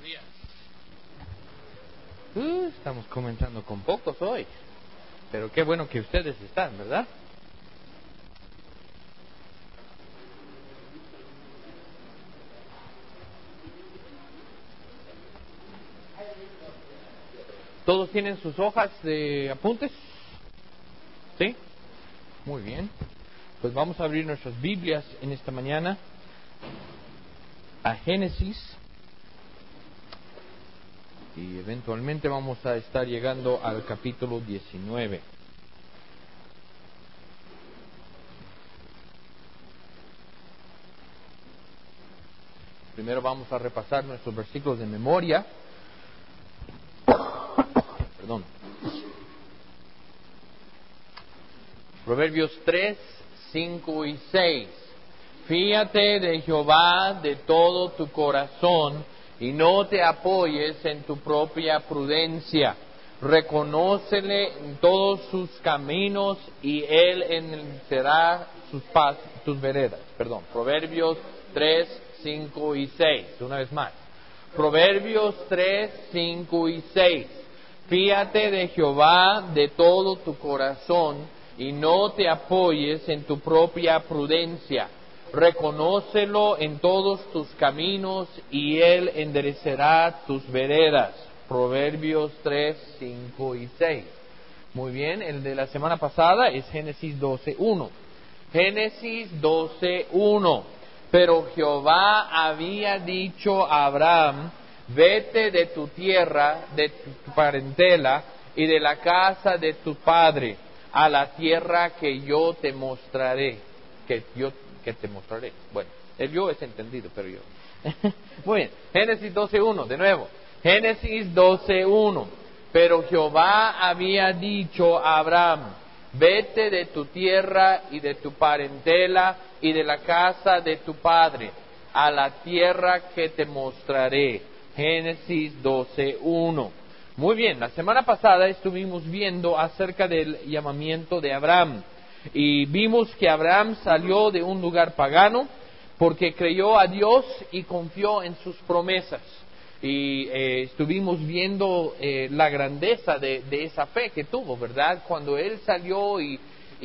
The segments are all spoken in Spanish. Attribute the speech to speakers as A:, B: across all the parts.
A: días. Estamos comenzando con pocos hoy, pero qué bueno que ustedes están, ¿verdad? ¿Todos tienen sus hojas de apuntes? ¿Sí? Muy bien. Pues vamos a abrir nuestras Biblias en esta mañana a Génesis. Y eventualmente vamos a estar llegando al capítulo 19. Primero vamos a repasar nuestros versículos de memoria. Perdón. Proverbios 3, 5 y 6. Fíate de Jehová de todo tu corazón y no te apoyes en tu propia prudencia. Reconócele en todos sus caminos y él enderezará tus veredas. Proverbios 3, 5 y 6. Una vez más. Proverbios 3, 5 y 6. Fíate de Jehová de todo tu corazón y no te apoyes en tu propia prudencia. Reconócelo en todos tus caminos y él enderezará tus veredas. Proverbios 3, 5 y 6. Muy bien, el de la semana pasada es Génesis 12, 1. Génesis 12, 1. Pero Jehová había dicho a Abraham: vete de tu tierra, de tu parentela y de la casa de tu padre, a la tierra que yo te mostraré. Que te mostraré. Bueno, el yo es entendido, pero yo. Muy bien, Génesis 12:1, de nuevo. Génesis 12:1. Pero Jehová había dicho a Abraham: vete de tu tierra y de tu parentela y de la casa de tu padre, a la tierra que te mostraré. Génesis 12:1. Muy bien, la semana pasada estuvimos viendo acerca del llamamiento de Abraham. Y vimos que Abraham salió de un lugar pagano porque creyó a Dios y confió en sus promesas. Y estuvimos viendo la grandeza de esa fe que tuvo, ¿verdad? Cuando él salió y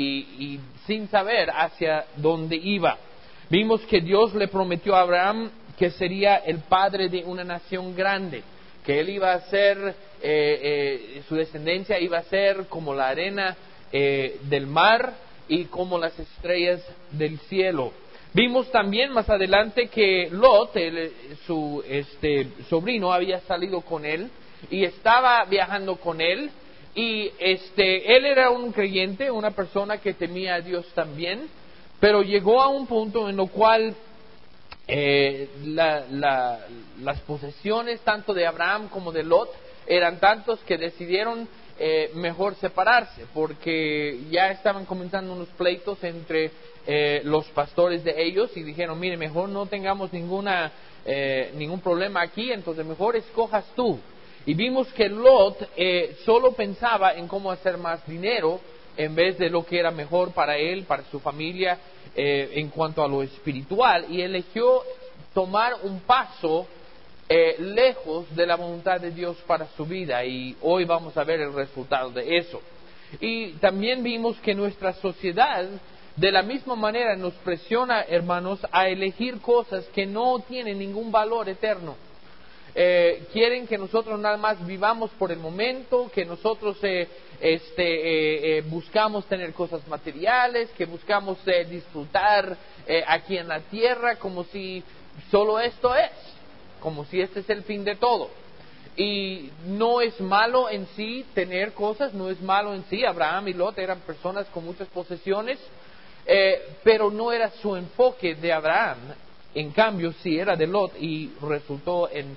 A: sin saber hacia dónde iba. Vimos que Dios le prometió a Abraham que sería el padre de una nación grande, que él iba a ser, su descendencia iba a ser como la arena del mar y como las estrellas del cielo. Vimos también más adelante que Lot, su sobrino, había salido con él y estaba viajando con él. Y él era un creyente, una persona que temía a Dios también, pero llegó a un punto en lo cual las posesiones tanto de Abraham como de Lot eran tantos que decidieron mejor separarse, porque ya estaban comenzando unos pleitos entre los pastores de ellos y dijeron: mire, mejor no tengamos ningún problema aquí, entonces mejor escojas tú. Y vimos que Lot solo pensaba en cómo hacer más dinero en vez de lo que era mejor para él, para su familia, en cuanto a lo espiritual, y eligió tomar un paso lejos de la voluntad de Dios para su vida, y hoy vamos a ver el resultado de eso. Y también vimos que nuestra sociedad de la misma manera nos presiona, hermanos, a elegir cosas que no tienen ningún valor eterno. Quieren que nosotros nada más vivamos por el momento, que nosotros buscamos tener cosas materiales, que buscamos disfrutar aquí en la tierra como si solo esto es, como si este es el fin de todo. Y no es malo en sí tener cosas, no es malo en sí. Abraham y Lot eran personas con muchas posesiones, pero no era su enfoque de Abraham. En cambio, sí era de Lot y resultó en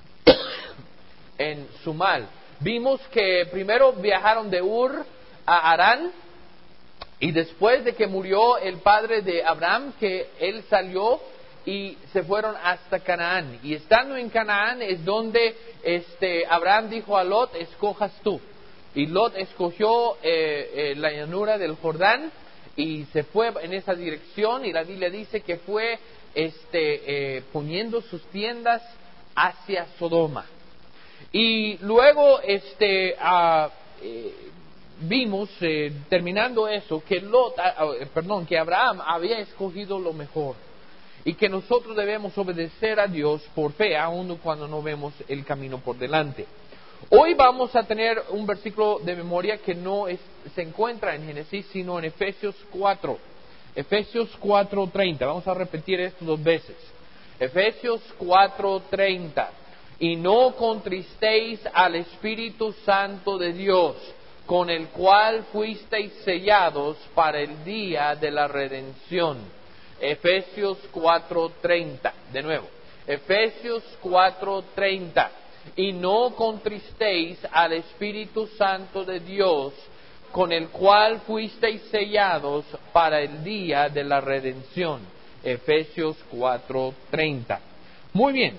A: su mal. Vimos que primero viajaron de Ur a Harán, y después de que murió el padre de Abraham, que él salió y se fueron hasta Canaán. Y estando en Canaán es donde Abraham dijo a Lot: escojas tú. Y Lot escogió la llanura del Jordán y se fue en esa dirección, y la Biblia dice que fue poniendo sus tiendas hacia Sodoma. Y luego vimos, terminando eso, que Abraham había escogido lo mejor y que nosotros debemos obedecer a Dios por fe, aun cuando no vemos el camino por delante. Hoy vamos a tener un versículo de memoria que no se encuentra en Génesis, sino en Efesios 4. Efesios 4:30. Vamos a repetir esto 2 veces. Efesios 4:30. Y no contristéis al Espíritu Santo de Dios, con el cual fuisteis sellados para el día de la redención. Efesios 4:30. De nuevo. Efesios 4:30. Y no contristéis al Espíritu Santo de Dios, con el cual fuisteis sellados para el día de la redención. Efesios 4:30. Muy bien.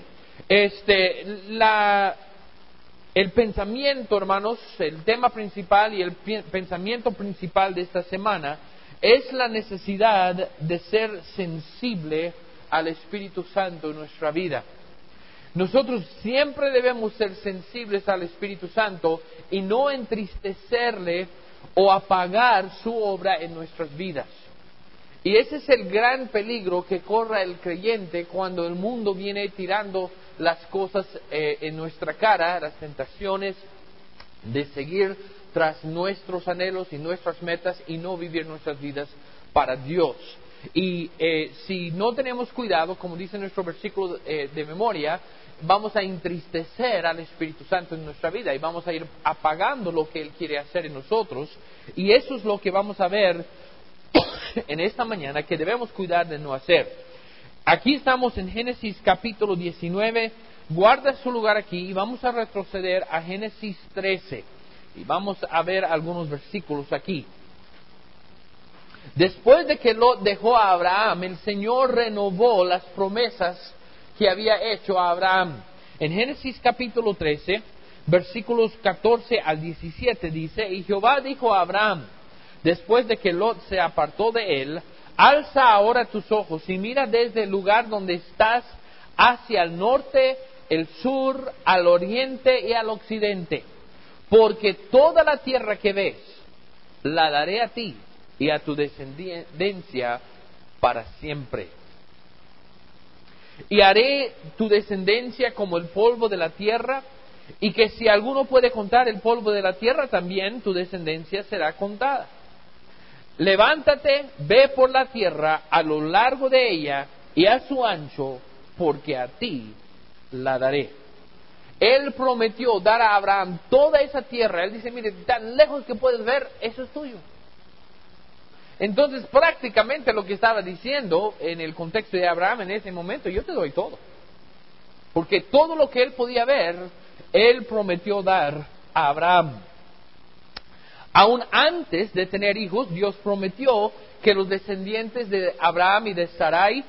A: El pensamiento, hermanos, el tema principal y el pensamiento principal de esta semana es la necesidad de ser sensible al Espíritu Santo en nuestra vida. Nosotros siempre debemos ser sensibles al Espíritu Santo y no entristecerle o apagar su obra en nuestras vidas. Y ese es el gran peligro que corre el creyente cuando el mundo viene tirando las cosas en nuestra cara, las tentaciones de seguir tras nuestros anhelos y nuestras metas y no vivir nuestras vidas para Dios. Y si no tenemos cuidado, como dice nuestro versículo de memoria, vamos a entristecer al Espíritu Santo en nuestra vida y vamos a ir apagando lo que Él quiere hacer en nosotros. Y eso es lo que vamos a ver en esta mañana, que debemos cuidar de no hacer. Aquí estamos en Génesis capítulo 19. Guarda su lugar aquí y vamos a retroceder a Génesis 13. Y vamos a ver algunos versículos aquí. Después de que Lot dejó a Abraham, el Señor renovó las promesas que había hecho a Abraham. En Génesis capítulo 13, versículos 14 al 17 dice: Y Jehová dijo a Abraham, después de que Lot se apartó de él: Alza ahora tus ojos y mira desde el lugar donde estás hacia el norte, el sur, al oriente y al occidente, porque toda la tierra que ves la daré a ti y a tu descendencia para siempre. Y haré tu descendencia como el polvo de la tierra, y que si alguno puede contar el polvo de la tierra, también tu descendencia será contada. Levántate, ve por la tierra a lo largo de ella y a su ancho, porque a ti la daré. Él prometió dar a Abraham toda esa tierra. Él dice: mire, tan lejos que puedes ver, eso es tuyo. Entonces, prácticamente lo que estaba diciendo en el contexto de Abraham en ese momento: yo te doy todo. Porque todo lo que él podía ver, él prometió dar a Abraham. Aún antes de tener hijos, Dios prometió que los descendientes de Abraham y de Sarai,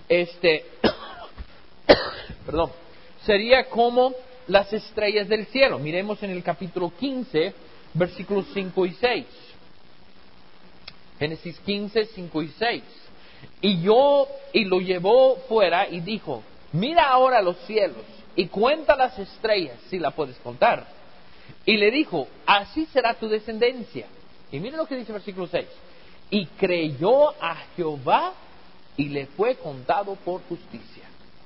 A: sería como las estrellas del cielo. Miremos en el capítulo 15, versículos 5 y 6. Génesis 15, 5 y 6. Y lo llevó fuera y dijo: mira ahora los cielos y cuenta las estrellas, si la puedes contar. Y le dijo: así será tu descendencia. Y mire lo que dice el versículo 6. Y creyó a Jehová y le fue contado por justicia.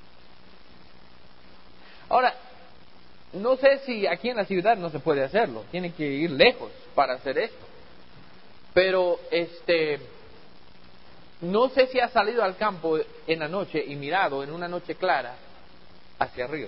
A: Ahora, no sé si aquí en la ciudad no se puede hacerlo. Tiene que ir lejos para hacer esto. Pero no sé si ha salido al campo en la noche y mirado en una noche clara hacia arriba.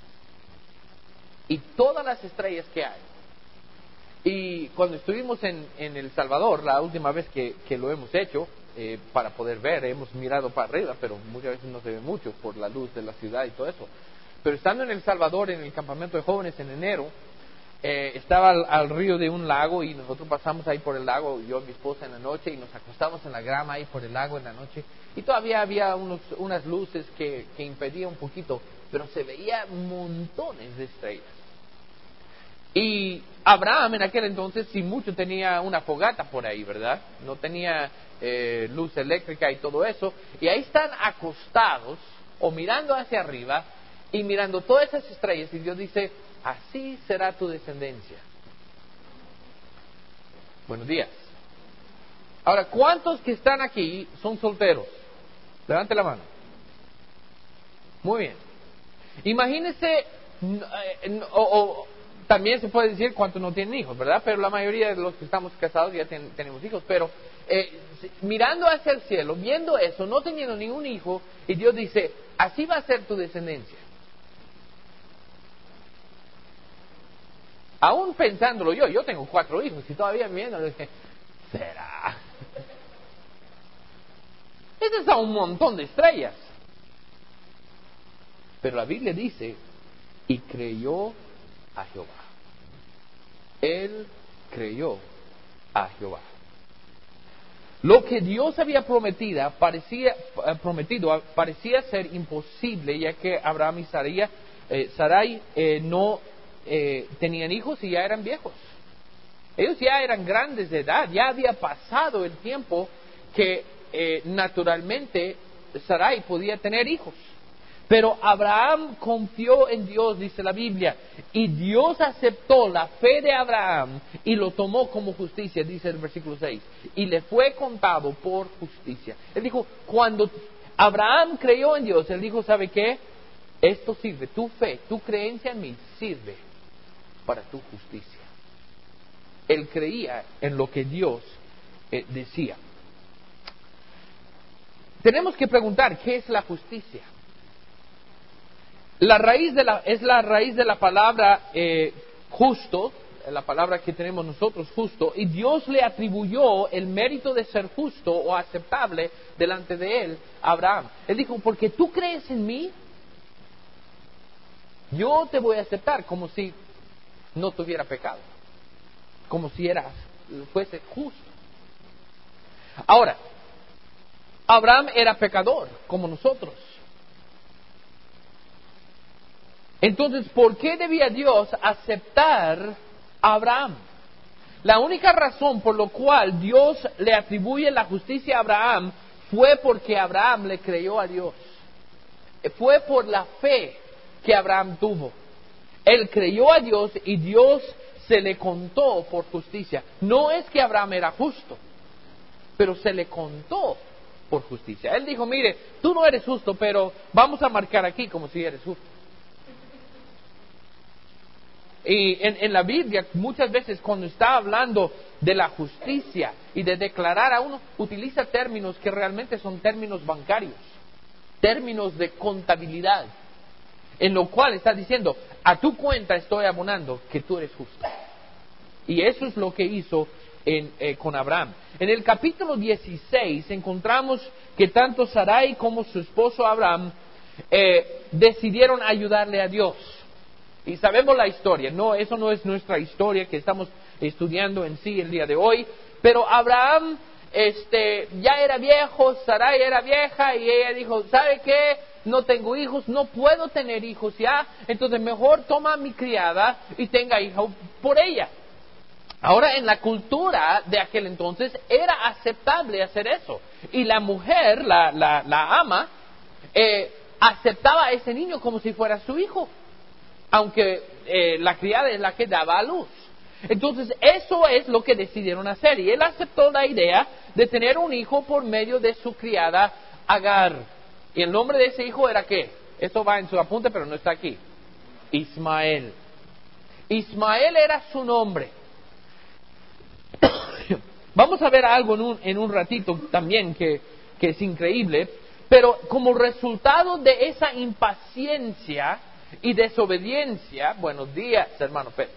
A: Y todas las estrellas que hay. Y cuando estuvimos en El Salvador, la última vez que lo hemos hecho, para poder ver, hemos mirado para arriba, pero muchas veces no se ve mucho por la luz de la ciudad y todo eso. Pero estando en El Salvador, en el campamento de jóvenes en enero, estaba al río de un lago y nosotros pasamos ahí por el lago, yo y mi esposa, en la noche, y nos acostamos en la grama ahí por el lago en la noche, y todavía había unas luces que impedían un poquito, pero se veía montones de estrellas. Y Abraham en aquel entonces, si mucho, tenía una fogata por ahí, ¿verdad? No tenía luz eléctrica y todo eso, y ahí están acostados o mirando hacia arriba y mirando todas esas estrellas, y Dios dice, así será tu descendencia. Buenos días. Ahora, ¿cuántos que están aquí son solteros? Levante la mano. Muy bien. Imagínese, también se puede decir cuántos no tienen hijos, ¿verdad? Pero la mayoría de los que estamos casados ya tenemos hijos. Pero mirando hacia el cielo, viendo eso, no teniendo ningún hijo, y Dios dice, así va a ser tu descendencia. Aún pensándolo yo tengo 4 hijos y todavía viendo, dije, ¿será? Eso es a un montón de estrellas. Pero la Biblia dice, y creyó a Jehová. Él creyó a Jehová. Lo que Dios había prometido parecía ser imposible, ya que Abraham y Sarai no tenían hijos y ya eran viejos. Ellos ya eran grandes de edad, ya había pasado el tiempo que naturalmente Sarai podía tener hijos. Pero Abraham confió en Dios, dice la Biblia, y Dios aceptó la fe de Abraham y lo tomó como justicia, dice el versículo 6, y le fue contado por justicia. Él dijo, cuando Abraham creyó en Dios, él dijo, ¿sabe qué? Esto sirve, tu fe, tu creencia en mí sirve para tu justicia. Él creía en lo que Dios decía. Tenemos que preguntar, ¿qué es la justicia? Es la raíz de la palabra justo, la palabra que tenemos nosotros, justo, y Dios le atribuyó el mérito de ser justo o aceptable delante de él a Abraham. Él dijo, porque tú crees en mí, yo te voy a aceptar como si no tuviera pecado, como si fuese justo. Ahora, Abraham era pecador, como nosotros. Entonces, ¿por qué debía Dios aceptar a Abraham? La única razón por la cual Dios le atribuye la justicia a Abraham fue porque Abraham le creyó a Dios. Fue por la fe que Abraham tuvo. Él creyó a Dios y Dios se le contó por justicia. No es que Abraham era justo, pero se le contó por justicia. Él dijo, mire, tú no eres justo, pero vamos a marcar aquí como si eres justo. Y en la Biblia, muchas veces cuando está hablando de la justicia y de declarar a uno, utiliza términos que realmente son términos bancarios, términos de contabilidad, en lo cual está diciendo, a tu cuenta estoy abonando que tú eres justo. Y eso es lo que hizo con Abraham. En el capítulo 16 encontramos que tanto Sarai como su esposo Abraham decidieron ayudarle a Dios. Y sabemos la historia, eso no es nuestra historia que estamos estudiando en sí el día de hoy, pero Abraham ya era viejo, Sarai era vieja y ella dijo, ¿sabe qué? No tengo hijos, no puedo tener hijos ya, entonces mejor toma a mi criada y tenga hijo por ella. Ahora, en la cultura de aquel entonces era aceptable hacer eso, y la mujer, la ama, aceptaba a ese niño como si fuera su hijo, aunque la criada es la que daba a luz. Entonces, eso es lo que decidieron hacer. Y él aceptó la idea de tener un hijo por medio de su criada Agar. Y el nombre de ese hijo era ¿qué? Esto va en su apunte, pero no está aquí. Ismael. Ismael era su nombre. Vamos a ver algo en un ratito también que es increíble. Pero como resultado de esa impaciencia y desobediencia, buenos días, hermano Pérez.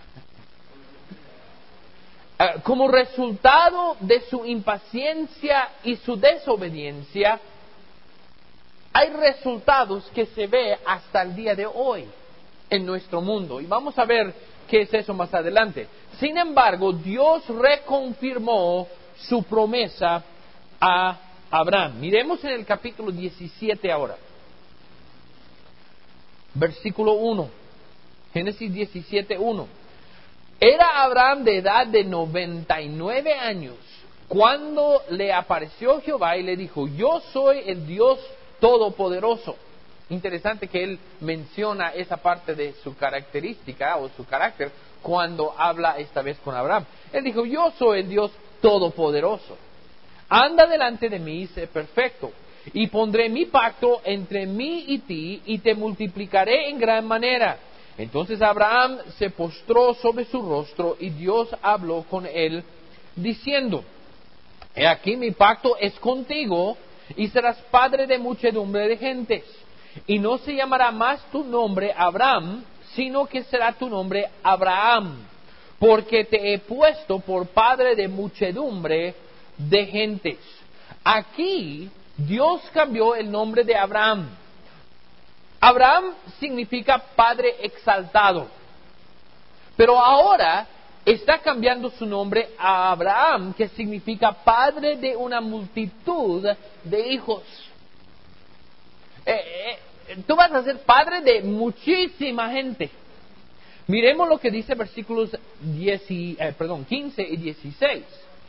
A: Como resultado de su impaciencia y su desobediencia, hay resultados que se ve hasta el día de hoy en nuestro mundo. Y vamos a ver qué es eso más adelante. Sin embargo, Dios reconfirmó su promesa a Abraham. Miremos en el capítulo 17 ahora. Versículo 1. Génesis 17, 1. Era Abraham de edad de 99 años cuando le apareció Jehová y le dijo, yo soy el Dios Todopoderoso. interesante que él menciona esa parte de su característica o su carácter cuando habla esta vez con Abraham. Él dijo, yo soy el Dios Todopoderoso. Anda delante de mí y sé perfecto. Y pondré mi pacto entre mí y ti y te multiplicaré en gran manera. Entonces Abraham se postró sobre su rostro y Dios habló con él diciendo, he aquí mi pacto es contigo y serás padre de muchedumbre de gentes. Y no se llamará más tu nombre Abraham, sino que será tu nombre Abraham, porque te he puesto por padre de muchedumbre de gentes. Aquí Dios cambió el nombre de Abraham. Abraham significa padre exaltado, pero ahora está cambiando su nombre a Abraham, que significa padre de una multitud de hijos. Tú vas a ser padre de muchísima gente. Miremos lo que dice versículos 15 y 16.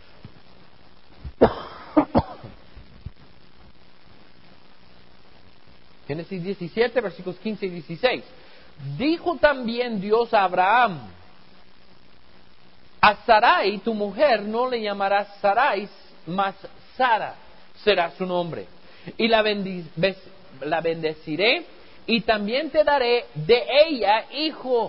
A: Génesis 17, versículos 15 y 16. Dijo también Dios a Abraham, a Sarai, tu mujer, no le llamarás Sarai, mas Sara será su nombre. Y la bendeciré y también te daré de ella hijo.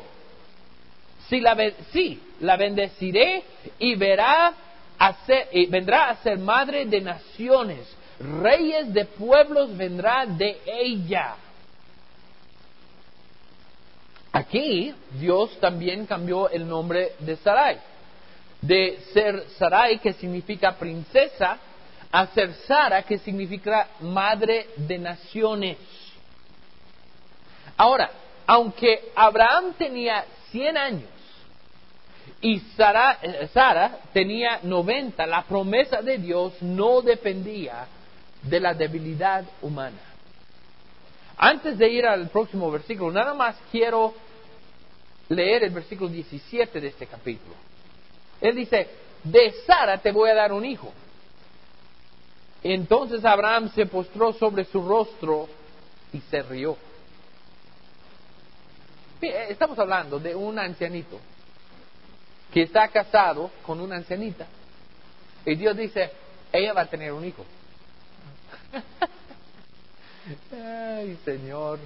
A: La bendeciré y vendrá a ser madre de naciones. Reyes de pueblos vendrán de ella. Aquí Dios también cambió el nombre de Sarai. De ser Sarai, que significa princesa, a ser Sara, que significa madre de naciones. Ahora, aunque Abraham tenía 100 años y Sara tenía 90, la promesa de Dios no dependía de la debilidad humana. Antes de ir al próximo versículo, nada más quiero leer el versículo 17 de este capítulo. Él dice, de Sara te voy a dar un hijo. Entonces Abraham se postró sobre su rostro y se rió. Estamos hablando de un ancianito que está casado con una ancianita. Y Dios dice, ella va a tener un hijo. Ay, Señor.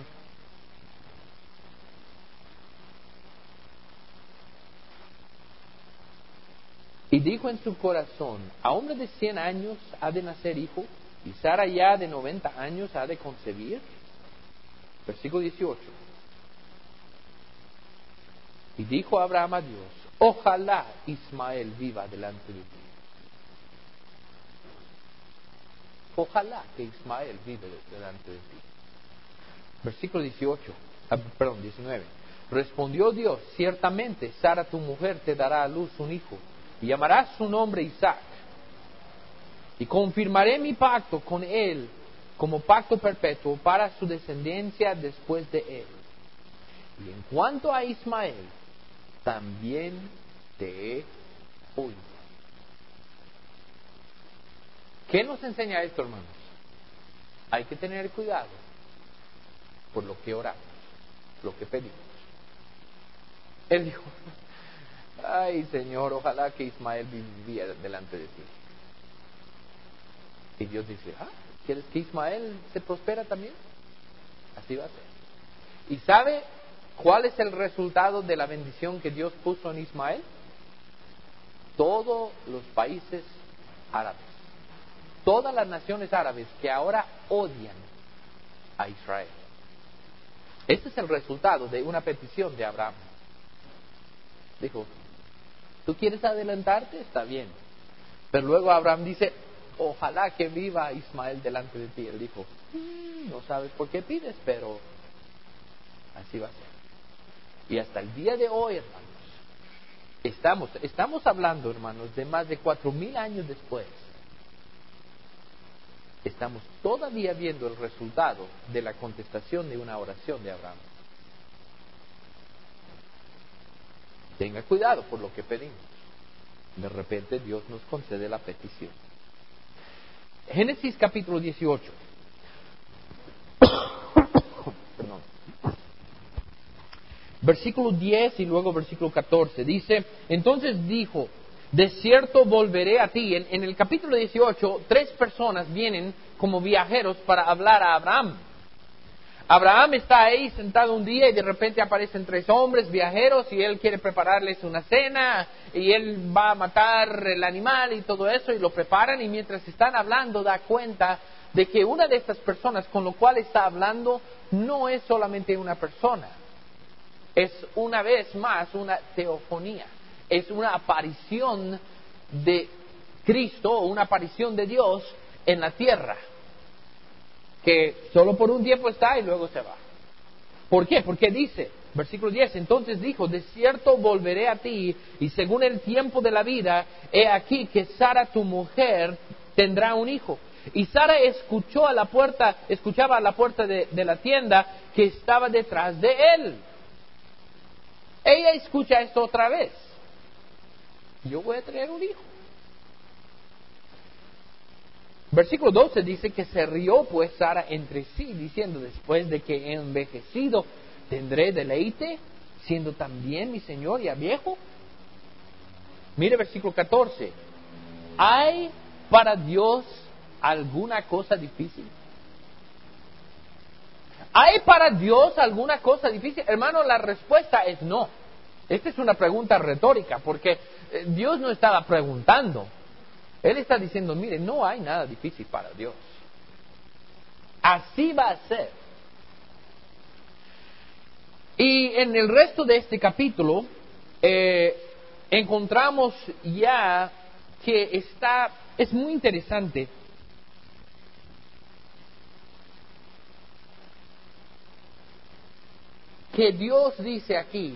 A: Y dijo en su corazón, a hombre de 100 años ha de nacer hijo, y Sara ya de 90 años ha de concebir. Versículo 18. Y dijo Abraham a Dios, ojalá Ismael viva delante de ti. Ojalá que Ismael vive delante de ti. Versículo 19. Respondió Dios, ciertamente Sara tu mujer te dará a luz un hijo, y llamarás su nombre Isaac. Y confirmaré mi pacto con él como pacto perpetuo para su descendencia después de él. Y en cuanto a Ismael, también te he oído. ¿Qué nos enseña esto, hermanos? Hay que tener cuidado por lo que oramos, lo que pedimos. Él dijo, ay Señor, ojalá que Ismael viviera delante de ti. Y Dios dice, ¿quieres que Ismael se prospera también? Así va a ser. ¿Y sabe cuál es el resultado de la bendición que Dios puso en Ismael? Todos los países árabes, todas las naciones árabes que ahora odian a Israel. Ese es el resultado de una petición de Abraham. Dijo, ¿tú quieres adelantarte? Está bien. Pero luego Abraham dice, ojalá que viva Ismael delante de ti. Él dijo, no sabes por qué pides, pero así va a ser. Y hasta el día de hoy, hermanos, estamos hablando, hermanos, de más de 4,000 años después. Estamos todavía viendo el resultado de la contestación de una oración de Abraham. Tenga cuidado por lo que pedimos. De repente Dios nos concede la petición. Génesis capítulo 18. Versículo 10 y luego versículo 14. Dice, entonces dijo, de cierto volveré a ti. En el capítulo 18, 3 personas vienen como viajeros para hablar a Abraham. Abraham está ahí sentado un día y de repente aparecen 3 hombres viajeros y él quiere prepararles una cena y él va a matar el animal y todo eso y lo preparan, y mientras están hablando da cuenta de que una de estas personas con lo cual está hablando no es solamente una persona, es una vez más una teofonía, es una aparición de Cristo, una aparición de Dios en la tierra, que solo por un tiempo está y luego se va. ¿Por qué? Porque dice, versículo 10, entonces dijo, de cierto volveré a ti, y según el tiempo de la vida, he aquí que Sara tu mujer tendrá un hijo. Y Sara escuchaba a la puerta de la tienda que estaba detrás de él. Ella escucha esto otra vez. Yo voy a tener un hijo. Versículo 12 dice que se rió pues Sara entre sí, diciendo, después de que he envejecido, ¿tendré deleite, siendo también mi señor ya viejo? Mire versículo 14. ¿Hay para Dios alguna cosa difícil? ¿Hay para Dios alguna cosa difícil? Hermano, la respuesta es no. Esta es una pregunta retórica, porque Dios no estaba preguntando. Él está diciendo, mire, no hay nada difícil para Dios. Así va a ser. Y en el resto de este capítulo encontramos ya que es muy interesante. Que Dios dice aquí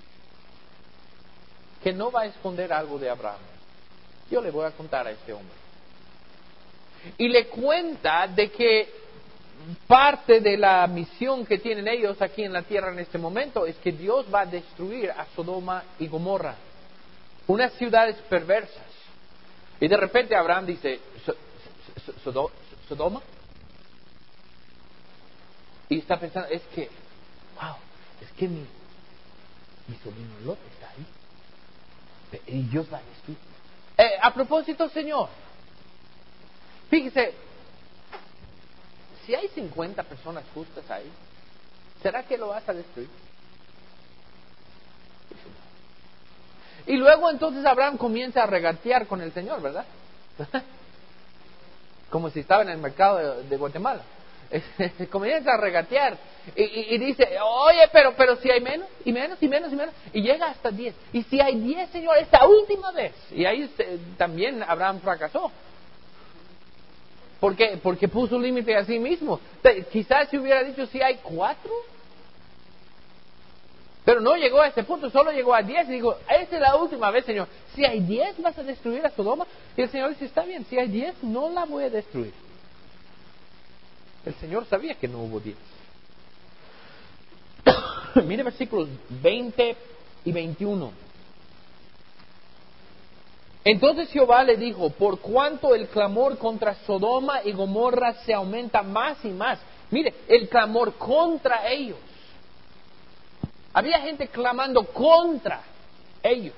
A: que no va a esconder algo de Abraham. Yo le voy a contar a este hombre. Y le cuenta de que parte de la misión que tienen ellos aquí en la tierra en este momento es que Dios va a destruir a Sodoma y Gomorra, unas ciudades perversas. Y de repente Abraham dice, ¿Sodoma? Y está pensando, es que mi sobrino Lot está ahí. Y Dios va a destruir. A propósito, Señor, fíjese, si hay 50 personas justas ahí, ¿será que lo vas a destruir? Y luego entonces Abraham comienza a regatear con el Señor, ¿verdad? Como si estaba en el mercado de Guatemala. Comienza a regatear y dice, oye, pero si hay menos, y menos, y menos, y menos, y llega hasta 10. Y si hay 10, Señor, esta última vez. Y ahí también Abraham fracasó. ¿Por qué? Porque puso un límite a sí mismo. Quizás si hubiera dicho si hay 4, pero no llegó a ese punto, solo llegó a 10 y dijo, esta es la última vez, Señor. Si hay 10, ¿vas a destruir a Sodoma? Y el Señor dice, está bien, si hay 10, no la voy a destruir. El Señor sabía que no hubo 10. Mire versículos 20 y 21. Entonces Jehová le dijo, por cuanto el clamor contra Sodoma y Gomorra se aumenta más y más. Mire, el clamor contra ellos. Había gente clamando contra ellos.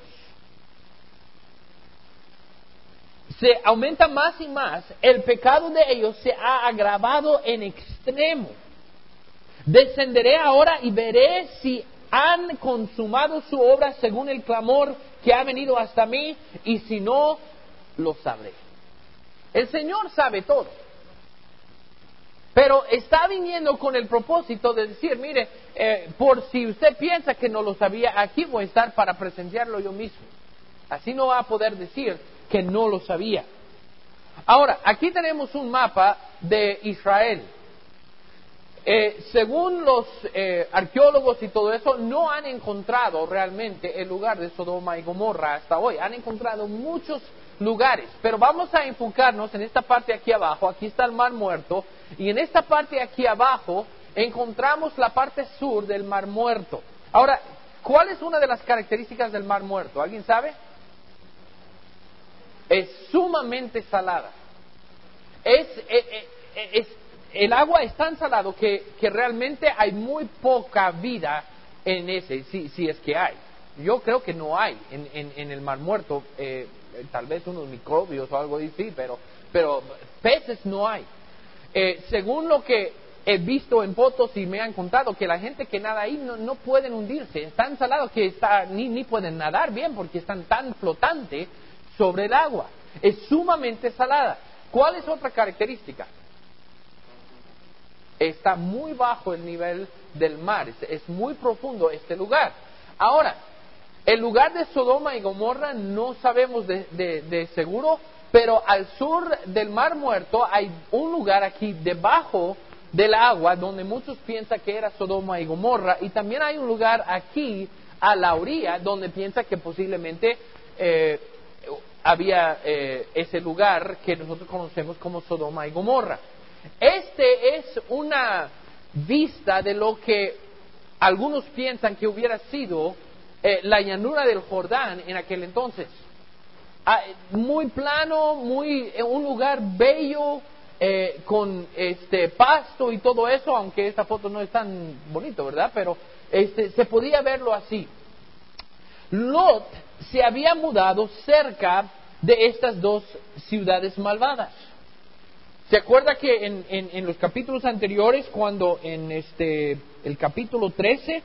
A: Se aumenta más y más, el pecado de ellos se ha agravado en extremo. Descenderé ahora y veré si han consumado su obra según el clamor que ha venido hasta mí, y si no, lo sabré. El Señor sabe todo, pero está viniendo con el propósito de decir, mire, por si usted piensa que no lo sabía, aquí voy a estar para presenciarlo yo mismo. Así no va a poder decir que no lo sabía. Ahora, aquí tenemos un mapa de Israel. Según los arqueólogos y todo eso, no han encontrado realmente el lugar de Sodoma y Gomorra hasta hoy. Han encontrado muchos lugares, pero vamos a enfocarnos en esta parte aquí abajo. Aquí está el Mar Muerto, y en esta parte aquí abajo encontramos la parte sur del Mar Muerto. Ahora, ¿cuál es una de las características del Mar Muerto? ¿Alguien sabe? Es sumamente salada. El agua es tan salado que realmente hay muy poca vida en ese, si es que hay. Yo creo que no hay en el Mar Muerto, tal vez unos microbios o algo así, pero peces no hay. Según lo que he visto en fotos y me han contado, que la gente que nada ahí no pueden hundirse, es tan salado que ni pueden nadar bien porque están tan flotantes sobre el agua. Es sumamente salada. ¿Cuál es otra característica? Está muy bajo el nivel del mar, es muy profundo este lugar. Ahora, el lugar de Sodoma y Gomorra no sabemos de seguro, pero al sur del Mar Muerto hay un lugar aquí debajo del agua donde muchos piensan que era Sodoma y Gomorra, y también hay un lugar aquí a la orilla donde piensan que posiblemente había ese lugar que nosotros conocemos como Sodoma y Gomorra. Este es una vista de lo que algunos piensan que hubiera sido la llanura del Jordán en aquel entonces. Muy plano, un lugar bello, con pasto y todo eso, aunque esta foto no es tan bonito, ¿verdad? Pero se podía verlo así. Lot se había mudado cerca de estas dos ciudades malvadas. ¿Se acuerda que en los capítulos anteriores, cuando en el capítulo 13,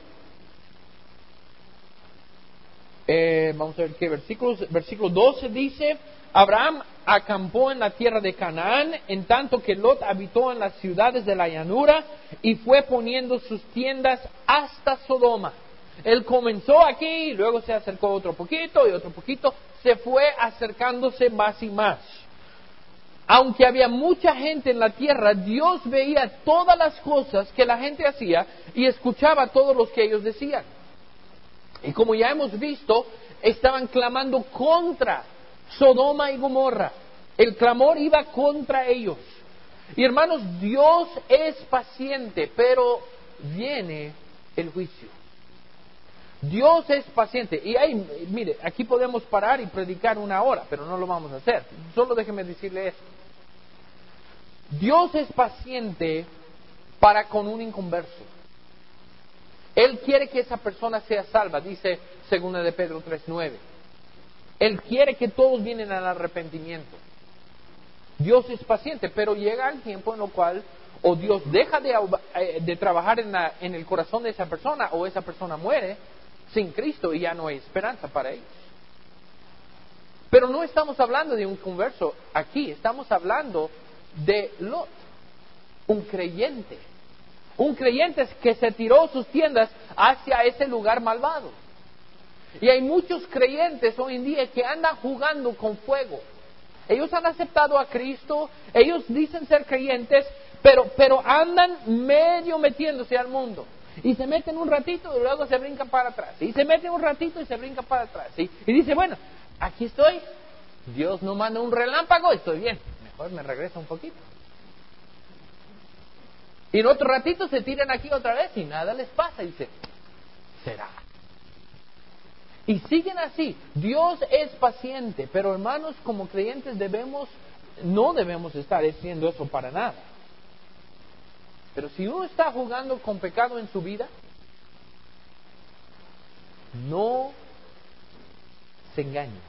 A: vamos a ver qué versículo 12 dice: Abraham acampó en la tierra de Canaán, en tanto que Lot habitó en las ciudades de la llanura y fue poniendo sus tiendas hasta Sodoma. Él comenzó aquí, luego se acercó otro poquito y otro poquito, se fue acercándose más y más. Aunque había mucha gente en la tierra, Dios veía todas las cosas que la gente hacía y escuchaba todos los que ellos decían. Y como ya hemos visto, estaban clamando contra Sodoma y Gomorra. El clamor iba contra ellos. Y hermanos, Dios es paciente, pero viene el juicio. Dios es paciente. Y mire, aquí podemos parar y predicar 1 hora, pero no lo vamos a hacer. Solo déjeme decirle esto. Dios es paciente para con un inconverso. Él quiere que esa persona sea salva, dice 2 de Pedro 3:9. Él quiere que todos vienen al arrepentimiento. Dios es paciente, pero llega el tiempo en el cual o Dios deja de trabajar en el corazón de esa persona, o esa persona muere sin Cristo y ya no hay esperanza para ellos. Pero no estamos hablando de un converso aquí, estamos hablando de Lot, un creyente. Un creyente que se tiró sus tiendas hacia ese lugar malvado. Y hay muchos creyentes hoy en día que andan jugando con fuego. Ellos han aceptado a Cristo, ellos dicen ser creyentes, pero andan medio metiéndose al mundo. Y se meten un ratito y luego se brincan para atrás. Y se meten un ratito y se brincan para atrás. Y dice, bueno, aquí estoy, Dios no manda un relámpago, estoy bien. Mejor me regreso un poquito. Y en otro ratito se tiran aquí otra vez y nada les pasa. Y dice, será. Y siguen así. Dios es paciente, pero hermanos, como creyentes no debemos estar haciendo eso para nada. Pero si uno está jugando con pecado en su vida, no se engañe.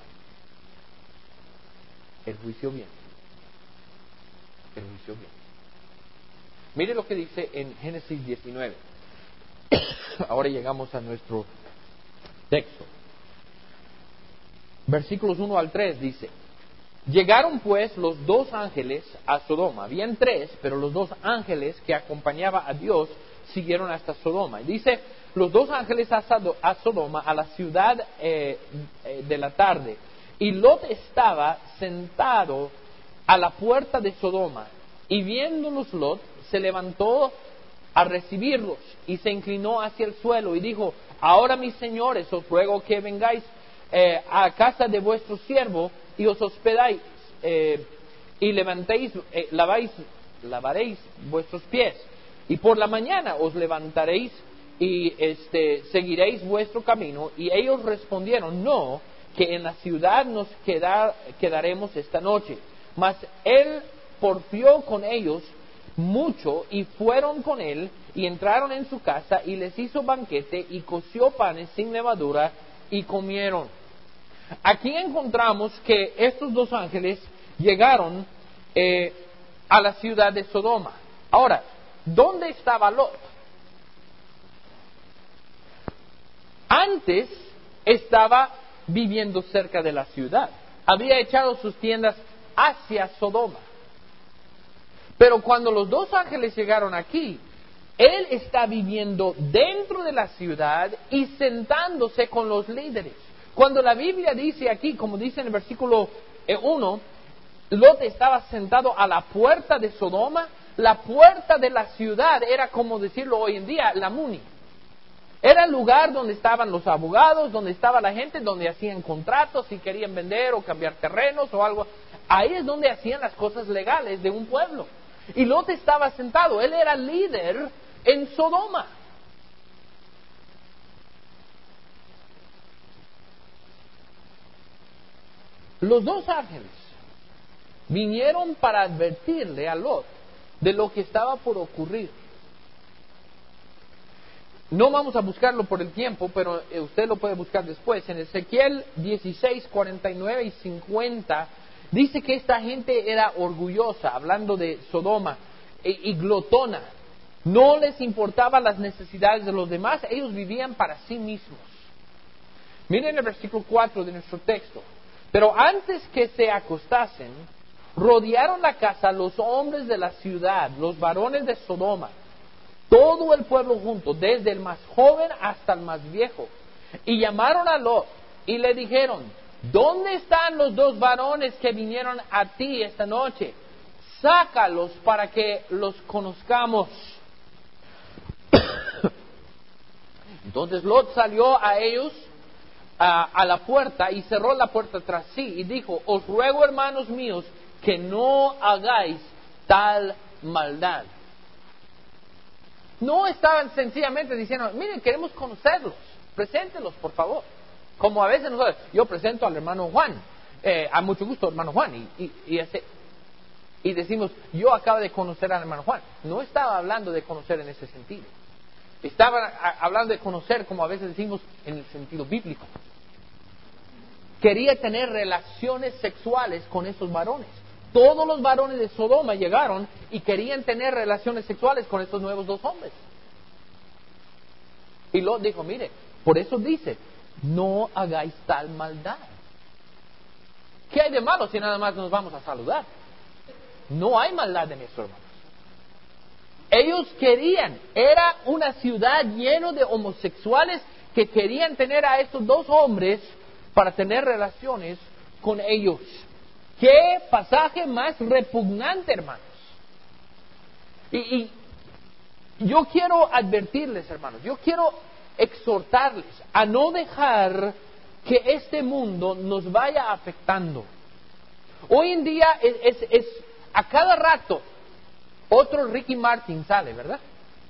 A: El juicio viene. El juicio viene. Mire lo que dice en Génesis 19. Ahora llegamos a nuestro texto. Versículos 1 al 3 dice: Llegaron pues los 2 ángeles a Sodoma. Habían 3, pero los 2 ángeles que acompañaban a Dios siguieron hasta Sodoma. Y dice, los 2 ángeles a Sodoma, a la ciudad de la tarde. Y Lot estaba sentado a la puerta de Sodoma. Y viéndolos Lot, se levantó a recibirlos y se inclinó hacia el suelo y dijo: Ahora, mis señores, os ruego que vengáis a casa de vuestro siervo y os hospedáis y lavaréis vuestros pies, y por la mañana os levantaréis y seguiréis vuestro camino. Y ellos respondieron: No, que en la ciudad nos quedaremos esta noche. Mas él porfió con ellos mucho y fueron con él y entraron en su casa y les hizo banquete y coció panes sin levadura y comieron. Aquí encontramos que estos dos ángeles llegaron a la ciudad de Sodoma. Ahora, ¿dónde estaba Lot? Antes estaba viviendo cerca de la ciudad. Había echado sus tiendas hacia Sodoma. Pero cuando los dos ángeles llegaron aquí, él está viviendo dentro de la ciudad y sentándose con los líderes. Cuando la Biblia dice aquí, como dice en el versículo 1, Lot estaba sentado a la puerta de Sodoma. La puerta de la ciudad era, como decirlo hoy en día, la Muni. Era el lugar donde estaban los abogados, donde estaba la gente, donde hacían contratos, si querían vender o cambiar terrenos o algo. Ahí es donde hacían las cosas legales de un pueblo. Y Lot estaba sentado, él era líder en Sodoma. Los dos ángeles vinieron para advertirle a Lot de lo que estaba por ocurrir. No vamos a buscarlo por el tiempo, pero usted lo puede buscar después. En Ezequiel 16, 49 y 50, dice que esta gente era orgullosa, hablando de Sodoma, y glotona. No les importaban las necesidades de los demás, ellos vivían para sí mismos. Miren el versículo 4 de nuestro texto. Pero antes que se acostasen, rodearon la casa los hombres de la ciudad, los varones de Sodoma, todo el pueblo junto, desde el más joven hasta el más viejo. Y llamaron a Lot y le dijeron: ¿dónde están los dos varones que vinieron a ti esta noche? Sácalos para que los conozcamos. Entonces Lot salió a ellos a la puerta y cerró la puerta tras sí y dijo: os ruego, hermanos míos, que no hagáis tal maldad. No estaban sencillamente diciendo: miren, queremos conocerlos, preséntelos por favor. Como a veces nosotros, yo presento al hermano Juan, a mucho gusto hermano Juan, y decimos: yo acabo de conocer al hermano Juan. No estaba hablando de conocer en ese sentido. Estaba hablando de conocer, como a veces decimos, en el sentido bíblico. Quería tener relaciones sexuales con esos varones. Todos los varones de Sodoma llegaron y querían tener relaciones sexuales con estos nuevos dos hombres. Y Lot dijo: mire, por eso dice: no hagáis tal maldad. ¿Qué hay de malo si nada más nos vamos a saludar? No hay maldad en eso, hermanos. Ellos querían, era una ciudad llena de homosexuales que querían tener a estos dos hombres para tener relaciones con ellos. ¡Qué pasaje más repugnante, hermanos! Y yo quiero advertirles, hermanos, yo quiero exhortarles a no dejar que este mundo nos vaya afectando. Hoy en día es a cada rato otro Ricky Martin sale, ¿verdad?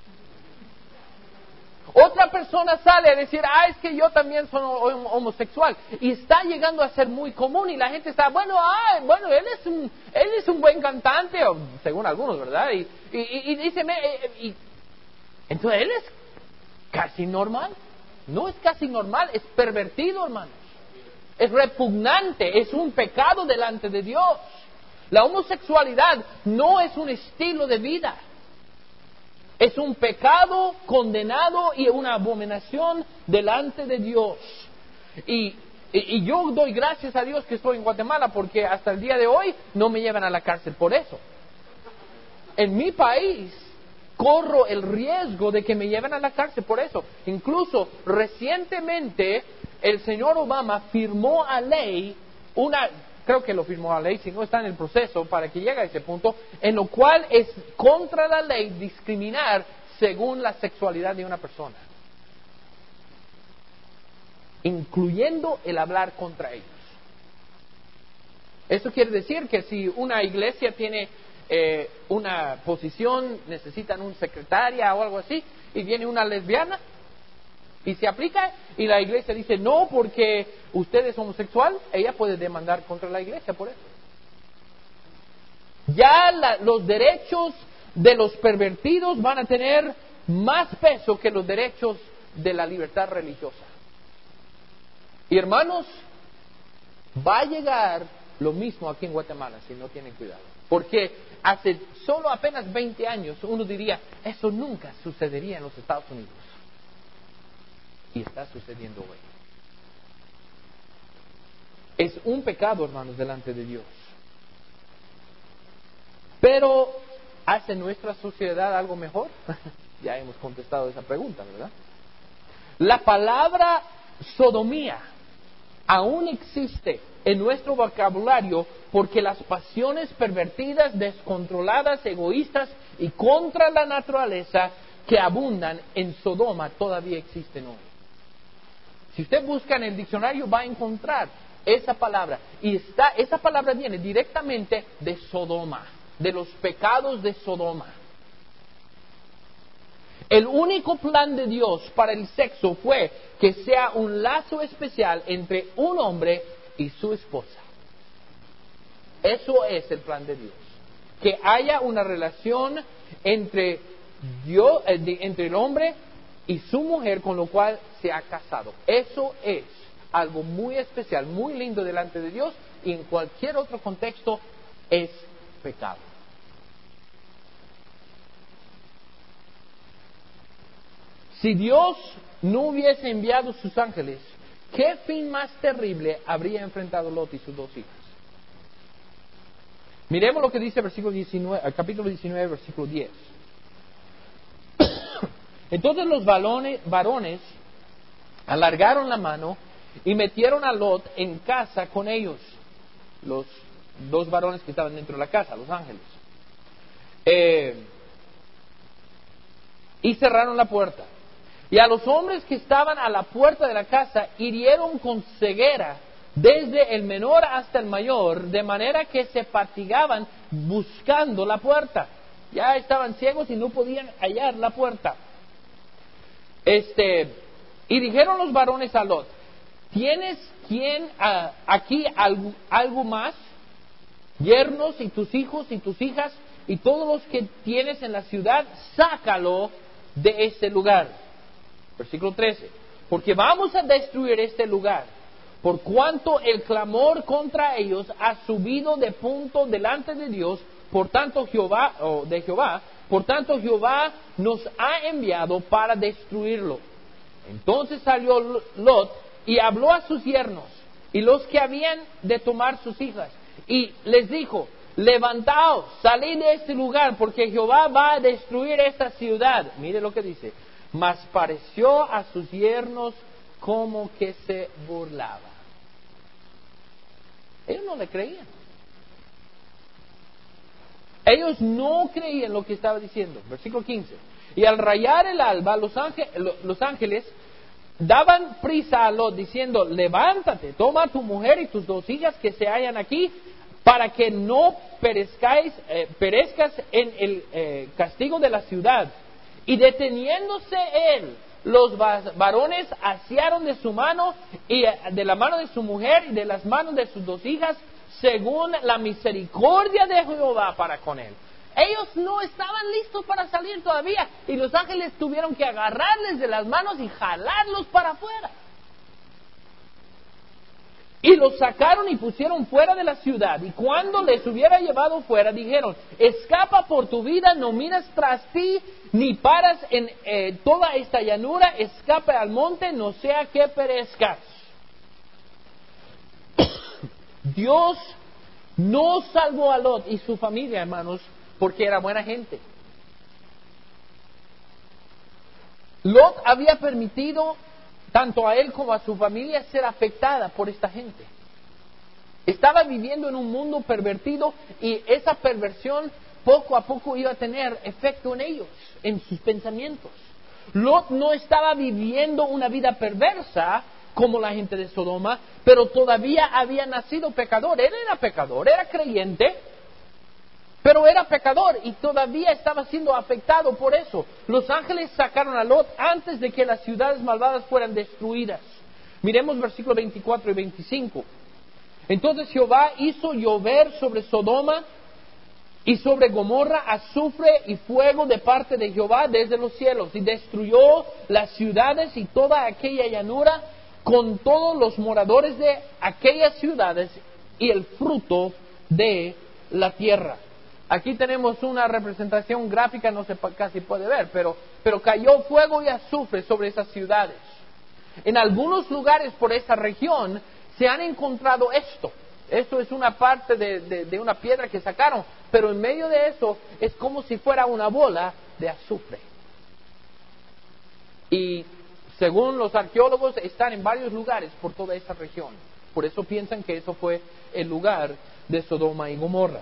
A: Otra persona sale a decir: es que yo también soy homosexual. Y está llegando a ser muy común y la gente está: bueno, él es un buen cantante, o según algunos, ¿verdad? Y dice, entonces él es casi normal. No es casi normal, es pervertido, hermanos. Es repugnante, es un pecado delante de Dios. La homosexualidad no es un estilo de vida. Es un pecado condenado y una abominación delante de Dios. Y yo doy gracias a Dios que estoy en Guatemala, porque hasta el día de hoy no me llevan a la cárcel por eso. En mi país corro el riesgo de que me lleven a la cárcel por eso. Incluso recientemente el señor Obama firmó a ley creo que lo firmó a ley, si no está en el proceso para que llegue a ese punto, en lo cual es contra la ley discriminar según la sexualidad de una persona, incluyendo el hablar contra ellos. Eso quiere decir que si una iglesia tiene una posición, necesitan un secretaria o algo así, y viene una lesbiana y se aplica, y la iglesia dice: no, porque usted es homosexual, ella puede demandar contra la iglesia por eso. Ya los derechos de los pervertidos van a tener más peso que los derechos de la libertad religiosa. Y hermanos, va a llegar lo mismo aquí en Guatemala si no tienen cuidado. Porque hace solo apenas 20 años uno diría, eso nunca sucedería en los Estados Unidos. Y está sucediendo hoy. Es un pecado, hermanos, delante de Dios. Pero, ¿hace nuestra sociedad algo mejor? Ya hemos contestado esa pregunta, ¿verdad? La palabra sodomía aún existe en nuestro vocabulario porque las pasiones pervertidas, descontroladas, egoístas y contra la naturaleza que abundan en Sodoma todavía existen hoy. Si usted busca en el diccionario va a encontrar esa palabra. Y esa palabra viene directamente de Sodoma, de los pecados de Sodoma. El único plan de Dios para el sexo fue que sea un lazo especial entre un hombre y su esposa. Eso es el plan de Dios. Que haya una relación entre entre el hombre y su mujer con lo cual se ha casado. Eso es algo muy especial, muy lindo delante de Dios y en cualquier otro contexto es pecado. Si Dios no hubiese enviado sus ángeles, ¿qué fin más terrible habría enfrentado Lot y sus dos hijas? Miremos lo que dice capítulo 19, versículo 10. Entonces los varones alargaron la mano y metieron a Lot en casa con ellos, los dos varones que estaban dentro de la casa, los ángeles. Y cerraron la puerta. Y a los hombres que estaban a la puerta de la casa hirieron con ceguera desde el menor hasta el mayor, de manera que se fatigaban buscando la puerta. Ya estaban ciegos y no podían hallar la puerta. Y dijeron los varones a Lot: ¿tienes aquí algo más? Yernos y tus hijos y tus hijas y todos los que tienes en la ciudad, sácalo de este lugar. Versículo 13. Porque vamos a destruir este lugar, por cuanto el clamor contra ellos ha subido de punto delante de Dios, por tanto Jehová nos ha enviado para destruirlo. Entonces salió Lot y habló a sus yernos y los que habían de tomar sus hijas, y les dijo: levantaos, salid de este lugar, porque Jehová va a destruir esta ciudad. Mire lo que dice: mas pareció a sus yernos como que se burlaba. Ellos no le creían. Ellos no creían lo que estaba diciendo. Versículo 15. Y al rayar el alba, los ángeles daban prisa a Lot, diciendo: levántate, toma a tu mujer y tus dos hijas que se hallan aquí, para que no perezcas en el castigo de la ciudad. Y deteniéndose él, los varones asiaron de su mano y de la mano de su mujer y de las manos de sus dos hijas, según la misericordia de Jehová para con él. Ellos no estaban listos para salir todavía, y los ángeles tuvieron que agarrarles de las manos y jalarlos para afuera. Y los sacaron y pusieron fuera de la ciudad. Y cuando les hubiera llevado fuera, dijeron: escapa por tu vida, no miras tras ti, ni paras en toda esta llanura, escapa al monte, no sea que perezcas. Dios no salvó a Lot y su familia, hermanos, porque era buena gente. Lot había permitido tanto a él como a su familia ser afectada por esta gente. Estaba viviendo en un mundo pervertido, y esa perversión poco a poco iba a tener efecto en ellos, en sus pensamientos. Lot no estaba viviendo una vida perversa como la gente de Sodoma, pero todavía había nacido pecador. Él era pecador, era creyente, pero era pecador y todavía estaba siendo afectado por eso. Los ángeles sacaron a Lot antes de que las ciudades malvadas fueran destruidas. Miremos versículos 24 y 25. Entonces Jehová hizo llover sobre Sodoma Y sobre Gomorra azufre y fuego de parte de Jehová desde los cielos, y destruyó las ciudades y toda aquella llanura con todos los moradores de aquellas ciudades y el fruto de la tierra. Aquí tenemos una representación gráfica, no se casi puede ver, pero cayó fuego y azufre sobre esas ciudades. En algunos lugares por esa región se han encontrado esto. Esto es una parte de una piedra que sacaron, pero en medio de eso es como si fuera una bola de azufre. Y según los arqueólogos están en varios lugares por toda esa región. Por eso piensan que eso fue el lugar de Sodoma y Gomorra.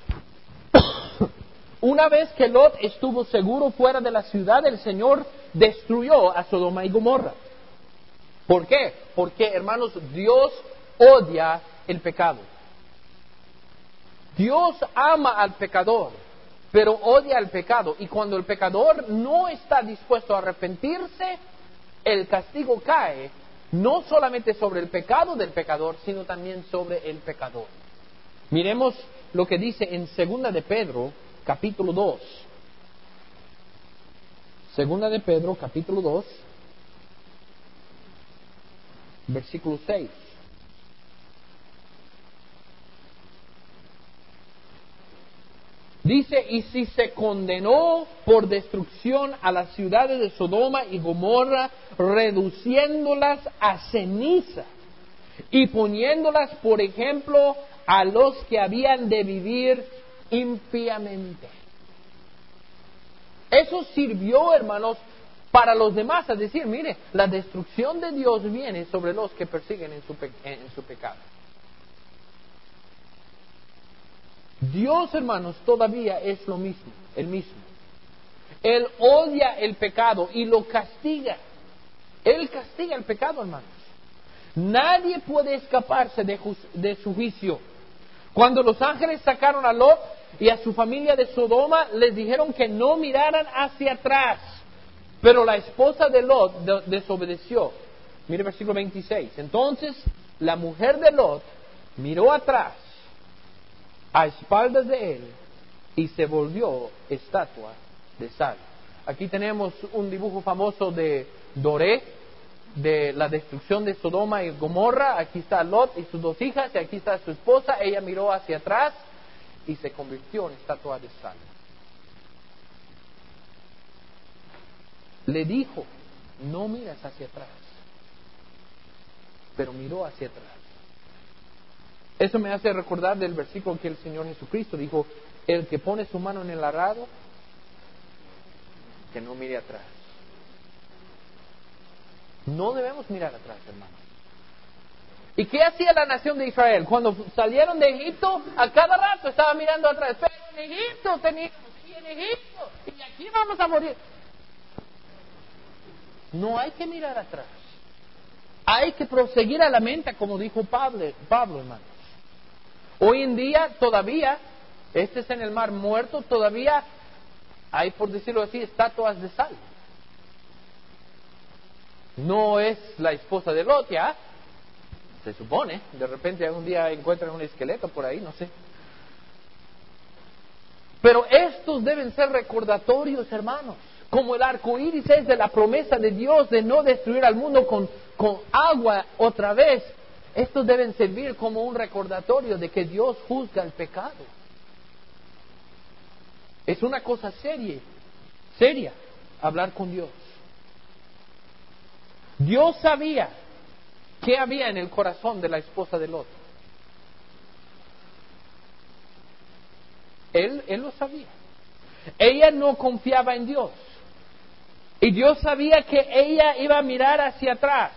A: Una vez que Lot estuvo seguro fuera de la ciudad, el Señor destruyó a Sodoma y Gomorra. ¿Por qué? Porque, hermanos, Dios odia el pecado. Dios ama al pecador, pero odia al pecado. Y cuando el pecador no está dispuesto a arrepentirse, el castigo cae no solamente sobre el pecado del pecador, sino también sobre el pecador. Miremos lo que dice en 2 de Pedro, capítulo 2. 2 de Pedro, capítulo 2, versículo 6. Dice, y si se condenó por destrucción a las ciudades de Sodoma y Gomorra, reduciéndolas a ceniza y poniéndolas por ejemplo a los que habían de vivir impíamente. Eso sirvió, hermanos, para los demás, a decir, mire, la destrucción de Dios viene sobre los que persiguen en su pecado. Dios, hermanos, todavía es lo mismo, el mismo. Él odia el pecado y lo castiga. Él castiga el pecado, hermanos. Nadie puede escaparse de su juicio. Cuando los ángeles sacaron a Lot y a su familia de Sodoma, les dijeron que no miraran hacia atrás. Pero la esposa de Lot desobedeció. Mire versículo 26. Entonces la mujer de Lot miró atrás, a espaldas de él, y se volvió estatua de sal. Aquí tenemos un dibujo famoso de Doré, de la destrucción de Sodoma y Gomorra. Aquí está Lot y sus dos hijas, y aquí está su esposa. Ella miró hacia atrás y se convirtió en estatua de sal. Le dijo, no miras hacia atrás, pero miró hacia atrás. Eso me hace recordar del versículo que el Señor Jesucristo dijo, el que pone su mano en el arado, que no mire atrás. No debemos mirar atrás, hermanos. ¿Y qué hacía la nación de Israel? Cuando salieron de Egipto, a cada rato estaba mirando atrás. Pero en Egipto teníamos, y en Egipto, y aquí vamos a morir. No hay que mirar atrás. Hay que proseguir a la meta, como dijo Pablo, hermanos. Hoy en día todavía, este es en el Mar Muerto, todavía hay, por decirlo así, estatuas de sal. No es la esposa de Lot, ya, se supone. De repente algún día encuentran un esqueleto por ahí, no sé. Pero estos deben ser recordatorios, hermanos. Como el arco iris es de la promesa de Dios de no destruir al mundo con agua otra vez. Estos deben servir como un recordatorio de que Dios juzga el pecado. Es una cosa seria, hablar con Dios. Dios sabía qué había en el corazón de la esposa de Lot. Él lo sabía. Ella no confiaba en Dios. Y Dios sabía que ella iba a mirar hacia atrás.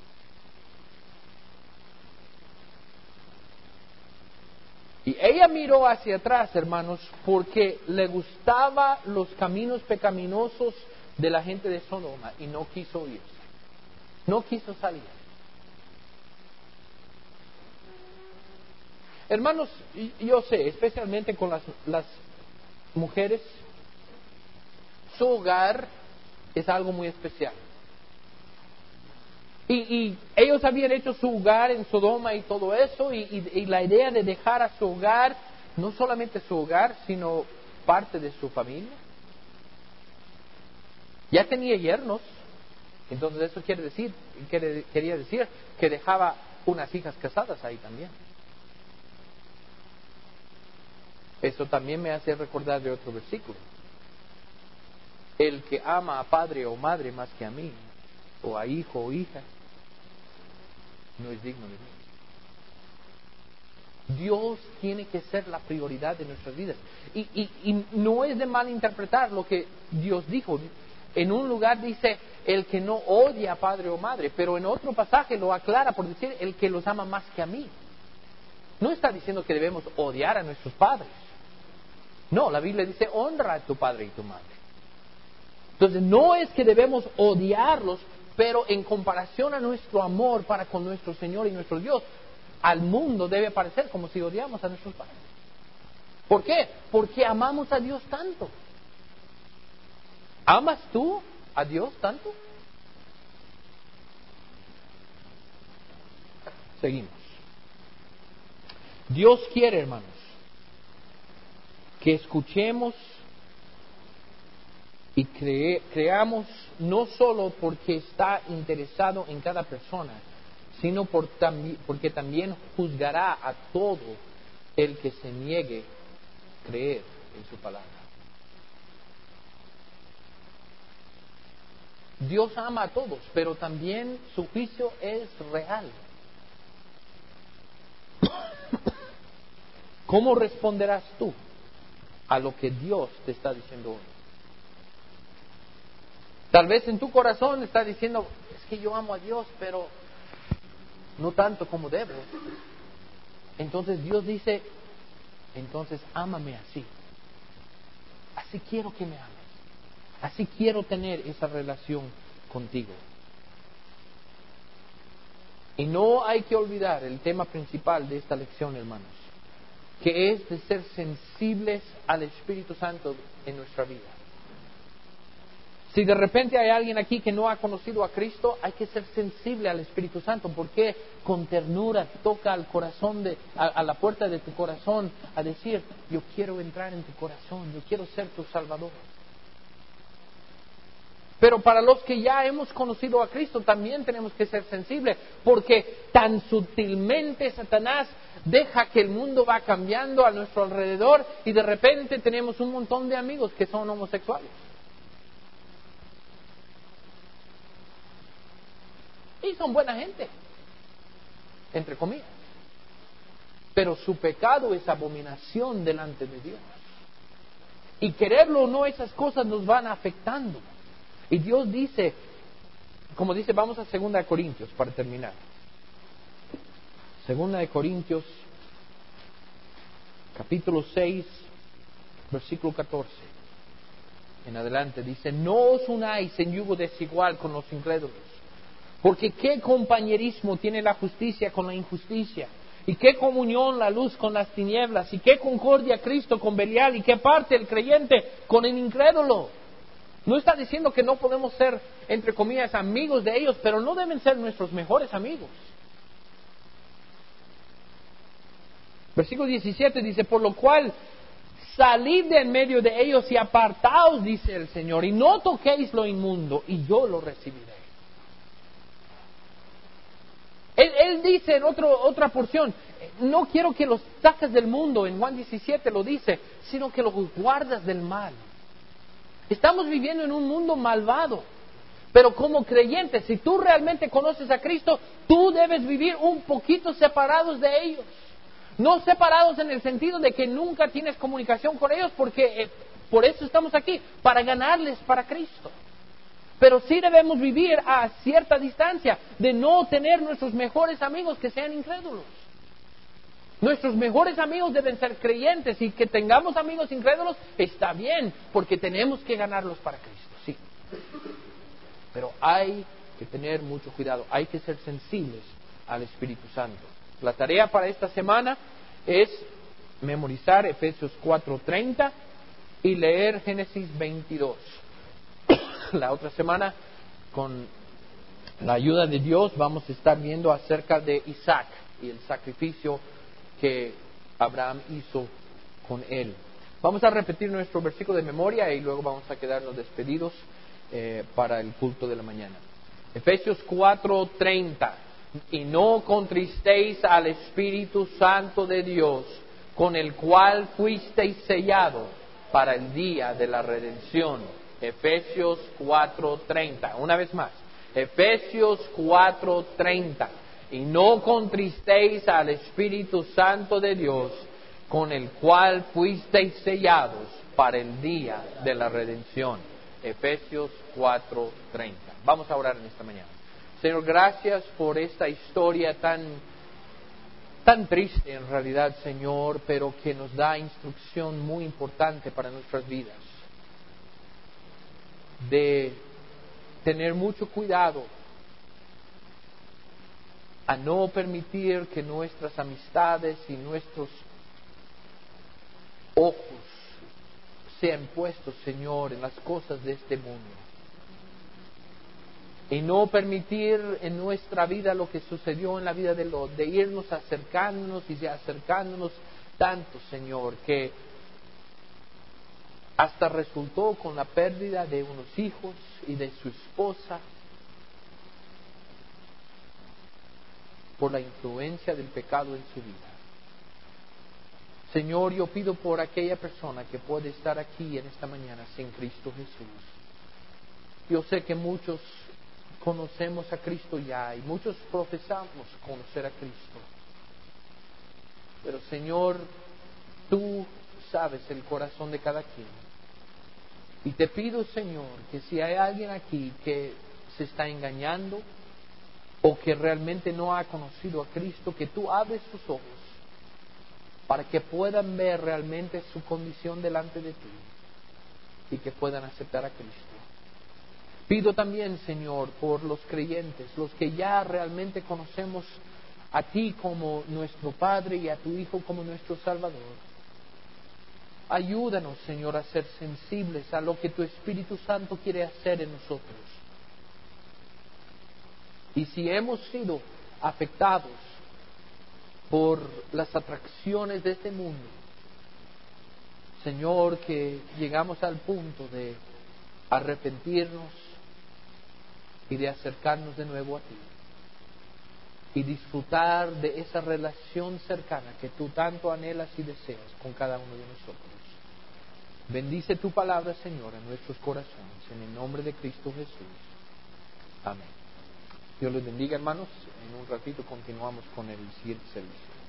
A: Y ella miró hacia atrás, hermanos, porque le gustaban los caminos pecaminosos de la gente de Sodoma y no quiso irse. No quiso salir. Hermanos, yo sé, especialmente con las mujeres, su hogar es algo muy especial. Y ellos habían hecho su hogar en Sodoma y todo eso, y la idea de dejar a su hogar no solamente su hogar, sino parte de su familia. Ya tenía yernos, entonces eso quería decir que dejaba unas hijas casadas ahí también. Eso también me hace recordar de otro versículo. El que ama a padre o madre más que a mí, o a hijo o hija, no es digno de mí. Dios tiene que ser la prioridad de nuestras vidas. Y no es de malinterpretar lo que Dios dijo. En un lugar dice, el que no odia a padre o madre, pero en otro pasaje lo aclara por decir, el que los ama más que a mí. No está diciendo que debemos odiar a nuestros padres. No, la Biblia dice, honra a tu padre y tu madre. Entonces, no es que debemos odiarlos, pero en comparación a nuestro amor para con nuestro Señor y nuestro Dios, al mundo debe parecer como si odiamos a nuestros padres. ¿Por qué? Porque amamos a Dios tanto. ¿Amas tú a Dios tanto? Seguimos. Dios quiere, hermanos, que escuchemos y creamos no solo porque está interesado en cada persona, sino porque también juzgará a todo el que se niegue a creer en su palabra. Dios ama a todos, pero también su juicio es real. ¿Cómo responderás tú a lo que Dios te está diciendo hoy? Tal vez en tu corazón está diciendo, es que yo amo a Dios, pero no tanto como debo. Entonces Dios dice, entonces ámame así. Así quiero que me ames. Así quiero tener esa relación contigo. Y no hay que olvidar el tema principal de esta lección, hermanos, que es de ser sensibles al Espíritu Santo en nuestra vida. Si de repente hay alguien aquí que no ha conocido a Cristo, hay que ser sensible al Espíritu Santo, porque con ternura toca al corazón a la puerta de tu corazón a decir, yo quiero entrar en tu corazón, yo quiero ser tu Salvador. Pero para los que ya hemos conocido a Cristo también tenemos que ser sensibles, porque tan sutilmente Satanás deja que el mundo va cambiando a nuestro alrededor y de repente tenemos un montón de amigos que son homosexuales. Y son buena gente, entre comillas. Pero su pecado es abominación delante de Dios. Y quererlo o no, esas cosas nos van afectando. Y Dios dice, como dice, vamos a 2 Corintios para terminar. 2 Corintios, capítulo 6, versículo 14. En adelante dice, no os unáis en yugo desigual con los incrédulos. Porque ¿qué compañerismo tiene la justicia con la injusticia? ¿Y qué comunión la luz con las tinieblas? ¿Y qué concordia Cristo con Belial? ¿Y qué parte el creyente con el incrédulo? No está diciendo que no podemos ser, entre comillas, amigos de ellos, pero no deben ser nuestros mejores amigos. Versículo 17 dice, por lo cual, salid de en medio de ellos y apartaos, dice el Señor, y no toquéis lo inmundo, y yo lo recibiré. Él dice en otra porción, no quiero que los saques del mundo, en Juan 17 lo dice, sino que los guardas del mal. Estamos viviendo en un mundo malvado, pero como creyentes, si tú realmente conoces a Cristo, tú debes vivir un poquito separados de ellos. No separados en el sentido de que nunca tienes comunicación con ellos, porque por eso estamos aquí, para ganarles para Cristo. Pero sí debemos vivir a cierta distancia, de no tener nuestros mejores amigos que sean incrédulos. Nuestros mejores amigos deben ser creyentes, y que tengamos amigos incrédulos está bien, porque tenemos que ganarlos para Cristo, sí. Pero hay que tener mucho cuidado, hay que ser sensibles al Espíritu Santo. La tarea para esta semana es memorizar Efesios 4:30 y leer Génesis 22. La otra semana, con la ayuda de Dios, vamos a estar viendo acerca de Isaac y el sacrificio que Abraham hizo con Él. Vamos a repetir nuestro versículo de memoria y luego vamos a quedarnos despedidos para el culto de la mañana. Efesios 4:30. Y no contristéis al Espíritu Santo de Dios, con el cual fuisteis sellados para el día de la redención. Efesios 4:30. Una vez más. Efesios 4:30. Y no contristéis al Espíritu Santo de Dios, con el cual fuisteis sellados para el día de la redención. Efesios 4:30. Vamos a orar en esta mañana. Señor, gracias por esta historia tan triste en realidad, Señor, pero que nos da instrucción muy importante para nuestras vidas. De tener mucho cuidado a no permitir que nuestras amistades y nuestros ojos sean puestos, Señor, en las cosas de este mundo. Y no permitir en nuestra vida lo que sucedió en la vida de Lot, de irnos acercándonos y acercándonos tanto, Señor, que hasta resultó con la pérdida de unos hijos y de su esposa por la influencia del pecado en su vida. Señor, yo pido por aquella persona que puede estar aquí en esta mañana sin Cristo Jesús. Yo sé que muchos conocemos a Cristo ya y muchos profesamos conocer a Cristo. Pero Señor, Tú sabes el corazón de cada quien. Y te pido, Señor, que si hay alguien aquí que se está engañando o que realmente no ha conocido a Cristo, que Tú abres sus ojos para que puedan ver realmente su condición delante de Ti y que puedan aceptar a Cristo. Pido también, Señor, por los creyentes, los que ya realmente conocemos a Ti como nuestro Padre y a Tu Hijo como nuestro Salvador. Ayúdanos, Señor, a ser sensibles a lo que Tu Espíritu Santo quiere hacer en nosotros. Y si hemos sido afectados por las atracciones de este mundo, Señor, que llegamos al punto de arrepentirnos y de acercarnos de nuevo a Ti y disfrutar de esa relación cercana que Tú tanto anhelas y deseas con cada uno de nosotros. Bendice Tu palabra, Señor, en nuestros corazones, en el nombre de Cristo Jesús. Amén. Dios les bendiga, hermanos. En un ratito continuamos con el siguiente servicio.